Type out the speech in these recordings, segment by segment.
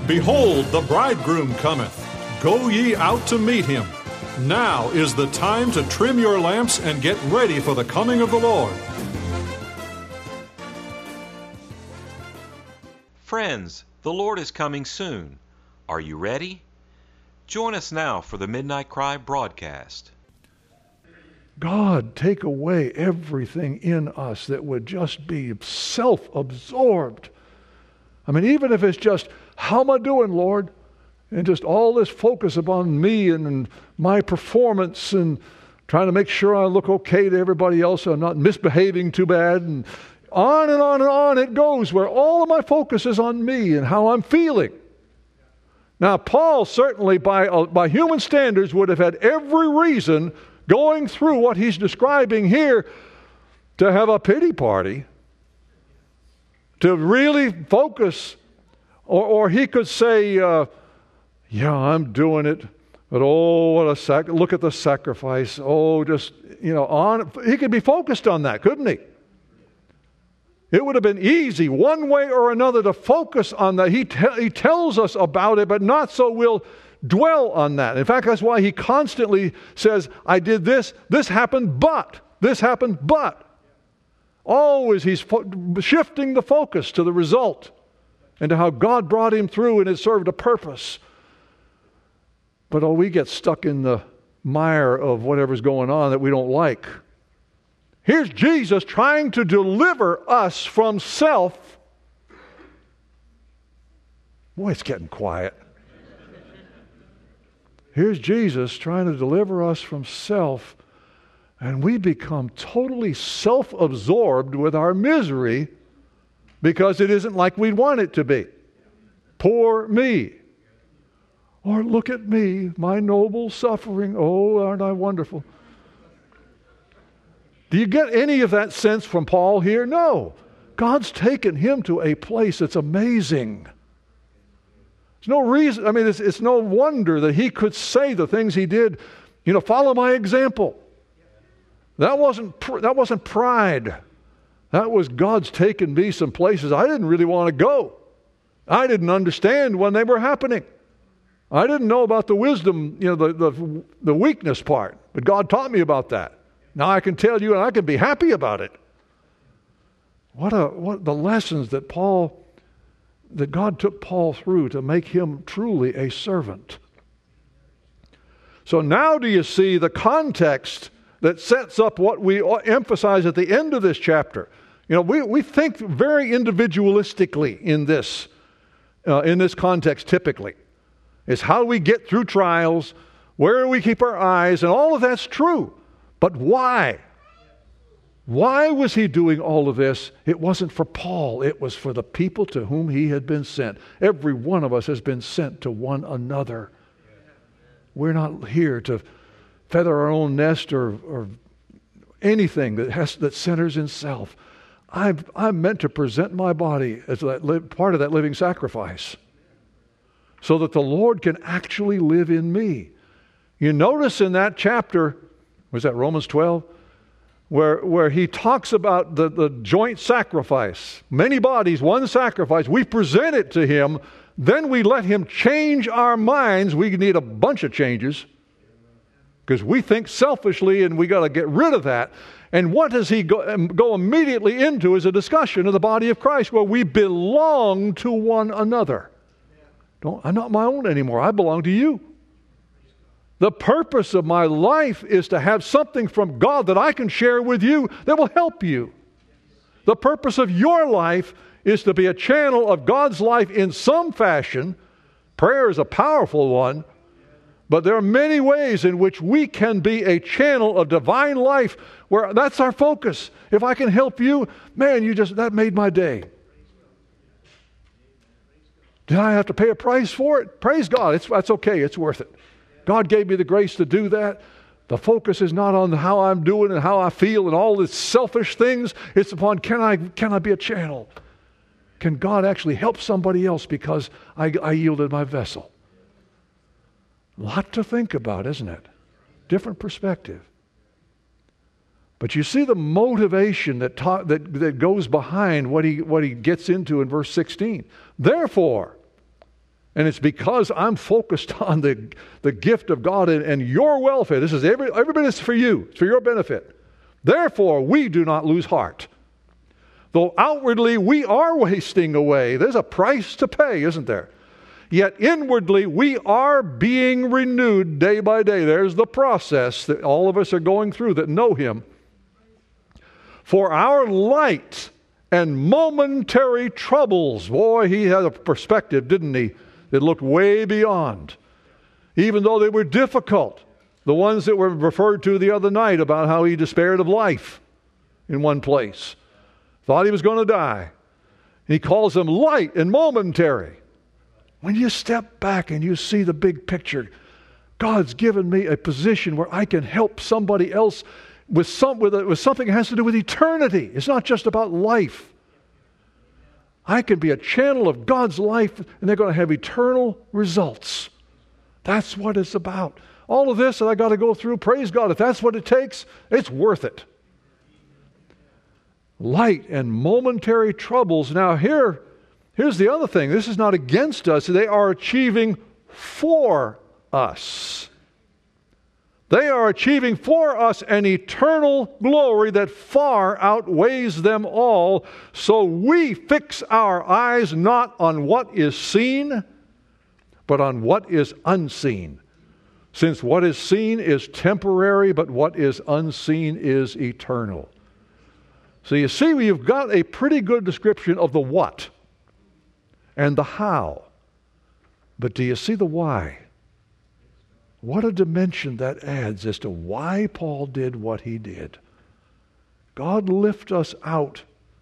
Behold, the bridegroom cometh. Go ye out to meet him. Now is the time to trim your lamps and get ready for the coming of the Lord. Friends, the Lord is coming soon. Are you ready? Join us now for the Midnight Cry broadcast. God, take away everything in us that would just be self-absorbed. I mean, even if it's just, how am I doing, Lord? And just all this focus upon me and my performance and trying to make sure I look okay to everybody else so I'm not misbehaving too bad. And on and on and on it goes, where all of my focus is on me and how I'm feeling. Now, Paul certainly, by human standards, would have had every reason going through what he's describing here to have a pity party, to really focus, or he could say, yeah, I'm doing it, but oh, what a look at the sacrifice. Oh, just, he could be focused on that, couldn't he? It would have been easy, one way or another, to focus on that. He tells us about it, but not so we'll dwell on that. In fact, that's why he constantly says, I did this happened, but. Always he's shifting the focus to the result and to how God brought him through and it served a purpose. But we get stuck in the mire of whatever's going on that we don't like. Here's Jesus trying to deliver us from self. Boy, it's getting quiet. Here's Jesus trying to deliver us from self, and we become totally self-absorbed with our misery because it isn't like we want it to be. Poor me. Or look at me, my noble suffering. Oh, aren't I wonderful? Do you get any of that sense from Paul here? No. God's taken him to a place that's amazing. There's no reason, it's no wonder that he could say the things he did, follow my example. That wasn't pride. That was God's taken me some places I didn't really want to go. I didn't understand when they were happening. I didn't know about the wisdom, the weakness part, but God taught me about that. Now I can tell you, and I can be happy about it. What the lessons that God took Paul through to make him truly a servant. So now do you see the context that sets up what we emphasize at the end of this chapter? We think very individualistically in this context typically. It's how we get through trials, where we keep our eyes, and all of that's true. But why? Why was he doing all of this? It wasn't for Paul. It was for the people to whom he had been sent. Every one of us has been sent to one another. We're not here to feather our own nest or anything that centers in self. I'm meant to present my body as part of that living sacrifice so that the Lord can actually live in me. You notice in that chapter, was that Romans 12? Where he talks about the joint sacrifice. Many bodies, one sacrifice. We present it to him. Then we let him change our minds. We need a bunch of changes because we think selfishly and we got to get rid of that. And what does he go immediately into is a discussion of the body of Christ where we belong to one another. I'm not my own anymore. I belong to you. The purpose of my life is to have something from God that I can share with you that will help you. The purpose of your life is to be a channel of God's life in some fashion. Prayer is a powerful one, but there are many ways in which we can be a channel of divine life where that's our focus. If I can help you, man, that made my day. Did I have to pay a price for it? Praise God. That's okay. It's worth it. God gave me the grace to do that. The focus is not on how I'm doing and how I feel and all these selfish things. It's upon can I be a channel? Can God actually help somebody else because I yielded my vessel? A lot to think about, isn't it? Different perspective. But you see the motivation that goes behind what he gets into in verse 16. Therefore, And it's because I'm focused on the gift of God and your welfare. This is every bit is for you. It's for your benefit. Therefore, we do not lose heart. Though outwardly we are wasting away. There's a price to pay, isn't there? Yet inwardly we are being renewed day by day. There's the process that all of us are going through that know Him. For our light and momentary troubles. Boy, he had a perspective, didn't he? That looked way beyond. Even though they were difficult. The ones that were referred to the other night about how he despaired of life in one place. Thought he was going to die. He calls them light and momentary. When you step back and you see the big picture, God's given me a position where I can help somebody else with something that has to do with eternity. It's not just about life. I can be a channel of God's life, and they're going to have eternal results. That's what it's about. All of this that I got to go through, praise God, if that's what it takes, it's worth it. Light and momentary troubles. Now here's the other thing. This is not against us. They are achieving for us. They are achieving for us an eternal glory that far outweighs them all. So we fix our eyes not on what is seen, but on what is unseen. Since what is seen is temporary, but what is unseen is eternal. So you see, we've got a pretty good description of the what and the how. But do you see the why? What a dimension that adds as to why Paul did what he did. God lift us out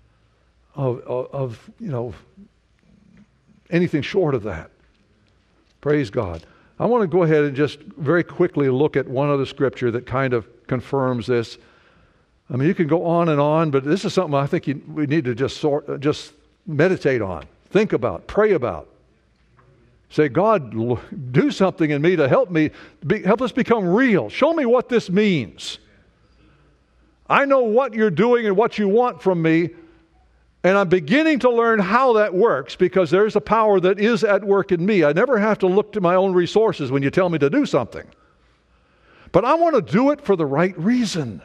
of anything short of that. Praise God. I want to go ahead and just very quickly look at one other scripture that kind of confirms this. I mean, you can go on, but this is something I think we need to just meditate on, think about, pray about. Say, God, do something in me to help us become real. Show me what this means. I know what you're doing and what you want from me, and I'm beginning to learn how that works because there's a power that is at work in me. I never have to look to my own resources when you tell me to do something. But I want to do it for the right reason.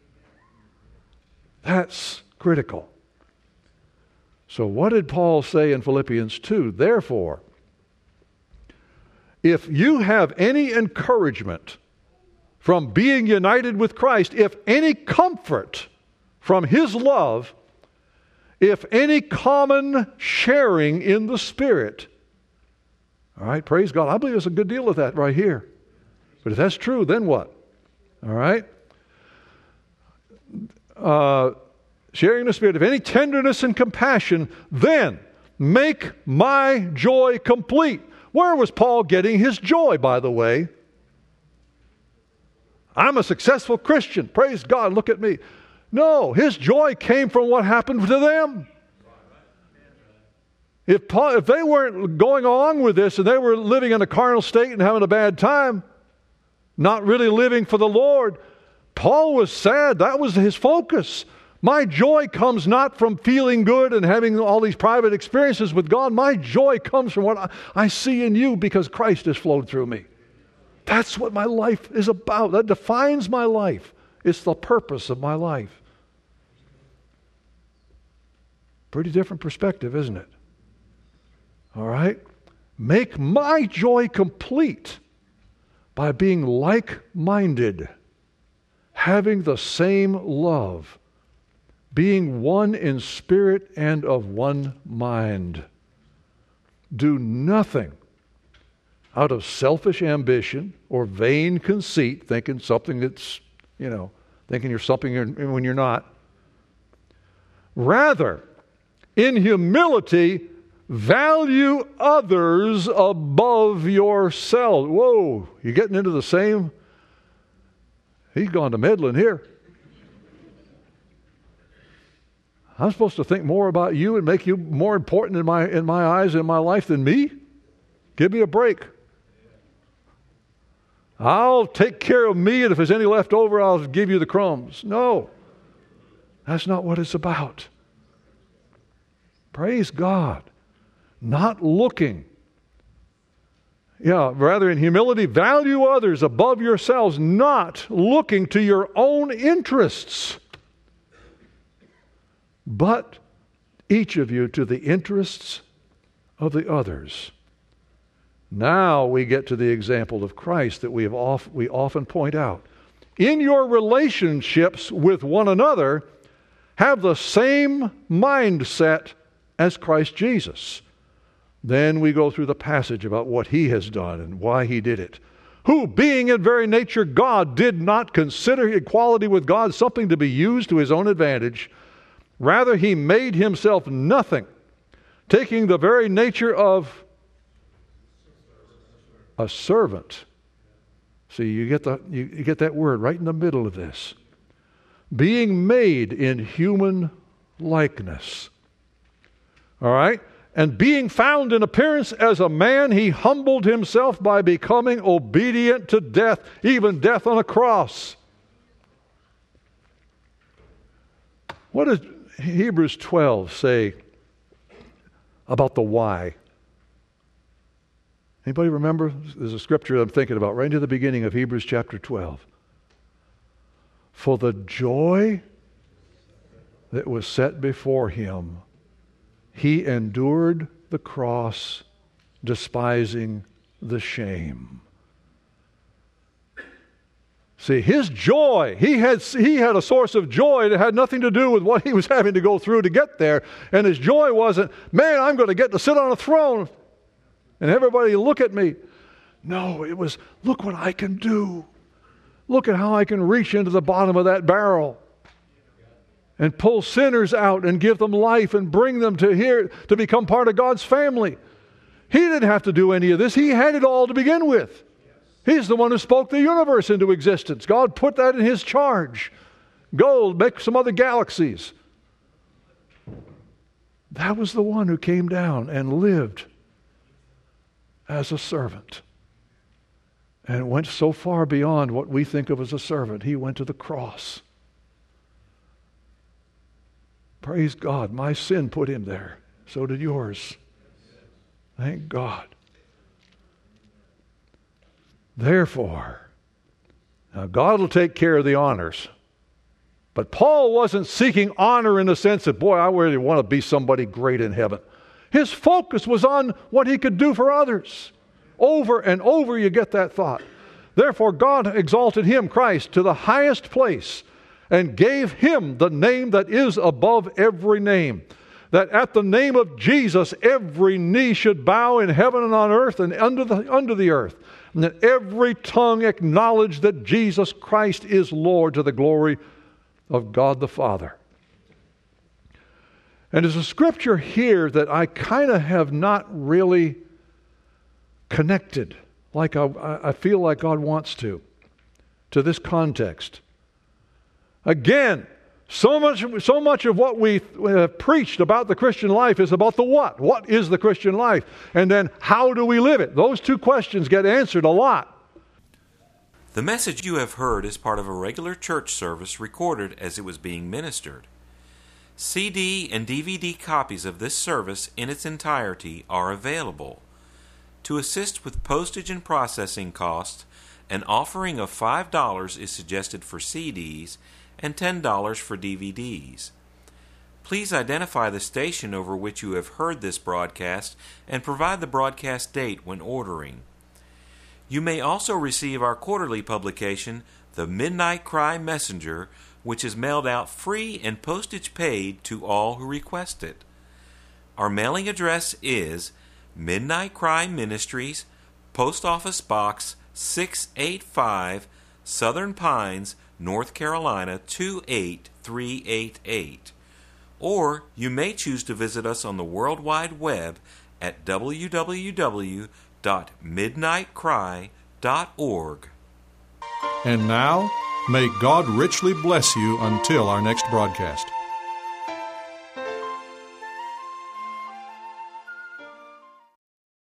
That's critical. So what did Paul say in Philippians 2? Therefore, if you have any encouragement from being united with Christ, if any comfort from His love, if any common sharing in the Spirit. All right, praise God. I believe there's a good deal of that right here. But if that's true, then what? All right? Sharing the Spirit, of any tenderness and compassion, then make my joy complete. Where was Paul getting his joy, by the way? I'm a successful Christian. Praise God, look at me. No, his joy came from what happened to them. If they weren't going along with this and they were living in a carnal state and having a bad time, not really living for the Lord, Paul was sad. That was his focus. My joy comes not from feeling good and having all these private experiences with God. My joy comes from what I see in you because Christ has flowed through me. That's what my life is about. That defines my life. It's the purpose of my life. Pretty different perspective, isn't it? All right? Make my joy complete by being like-minded, having the same love, being one in spirit and of one mind. Do nothing out of selfish ambition or vain conceit, thinking something that's, thinking you're something when you're not. Rather, in humility, value others above yourself. Whoa, you're getting into the same. He's gone to meddling here. I'm supposed to think more about you and make you more important in my eyes and in my life than me? Give me a break. I'll take care of me, and if there's any left over, I'll give you the crumbs. No, that's not what it's about. Praise God. Not looking Rather in humility, value others above yourselves, not looking to your own interests, but each of you to the interests of the others. Now we get to the example of Christ that we often point out. In your relationships with one another, have the same mindset as Christ Jesus. Then we go through the passage about what he has done and why he did it. Who, being in very nature God, did not consider equality with God something to be used to his own advantage. Rather, he made himself nothing, taking the very nature of a servant. See, you get that word right in the middle of this. Being made in human likeness. All right? And being found in appearance as a man, he humbled himself by becoming obedient to death, even death on a cross. What does Hebrews 12 say about the why? Anybody remember? There's a scripture I'm thinking about right near the beginning of Hebrews chapter 12. For the joy that was set before him, he endured the cross, despising the shame. See, his joy, he had a source of joy that had nothing to do with what he was having to go through to get there. And his joy wasn't, man, I'm going to get to sit on a throne and everybody look at me. No, it was, look what I can do. Look at how I can reach into the bottom of that barrel and pull sinners out and give them life and bring them to here to become part of God's family. He didn't have to do any of this. He had it all to begin with. He's the one who spoke the universe into existence. God put that in his charge. Go, make some other galaxies. That was the one who came down and lived as a servant. And went so far beyond what we think of as a servant. He went to the cross. Praise God. My sin put him there. So did yours. Thank God. Therefore, now God will take care of the honors. But Paul wasn't seeking honor in the sense that, boy, I really want to be somebody great in heaven. His focus was on what he could do for others. Over and over you get that thought. Therefore God exalted him, Christ, to the highest place and gave him the name that is above every name, that at the name of Jesus every knee should bow in heaven and on earth and under the earth, and that every tongue acknowledge that Jesus Christ is Lord, to the glory of God the Father. And there's a scripture here that I kind of have not really connected like I feel like God wants to this context. Again, so much of what we have preached about the Christian life is about the what. What is the Christian life? And then how do we live it? Those two questions get answered a lot. The message you have heard is part of a regular church service recorded as it was being ministered. CD and DVD copies of this service in its entirety are available. To assist with postage and processing costs, an offering of $5 is suggested for CDs and $10 for DVDs. Please identify the station over which you have heard this broadcast and provide the broadcast date when ordering. You may also receive our quarterly publication, The Midnight Cry Messenger, which is mailed out free and postage paid to all who request it. Our mailing address is Midnight Cry Ministries, Post Office Box 685, Southern Pines, North Carolina 28388. Or you may choose to visit us on the World Wide Web at www.midnightcry.org. And now, may God richly bless you until our next broadcast.